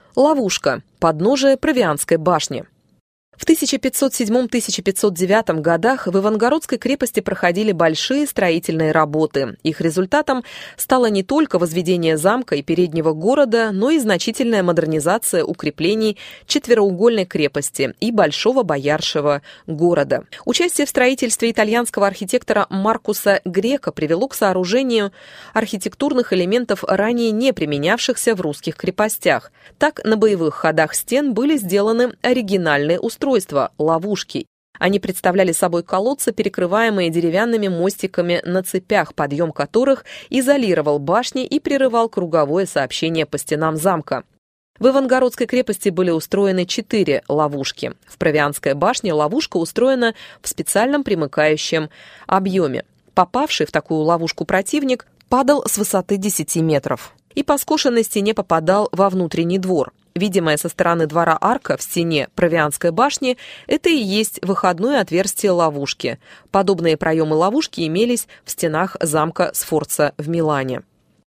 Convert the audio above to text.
Ловушка. Подножие Провианской башни. В 1507-1509 годах в Ивангородской крепости проходили большие строительные работы. Их результатом стало не только возведение замка и переднего города, но и значительная модернизация укреплений четвероугольной крепости и Большого Бояршего города. Участие в строительстве итальянского архитектора Маркуса Грека привело к сооружению архитектурных элементов, ранее не применявшихся в русских крепостях. Так, на боевых ходах стен были сделаны оригинальные устройства – ловушки. Они представляли собой колодцы, перекрываемые деревянными мостиками на цепях, подъем которых изолировал башни и прерывал круговое сообщение по стенам замка. В Ивангородской крепости были устроены 4 ловушки. В Провианской башне ловушка устроена в специальном примыкающем объеме. Попавший в такую ловушку противник падал с высоты 10 метров и по скошенной стене попадал во внутренний двор. Видимая со стороны двора арка в стене Провианской башни – это и есть выходное отверстие ловушки. Подобные проемы ловушки имелись в стенах замка Сфорца в Милане.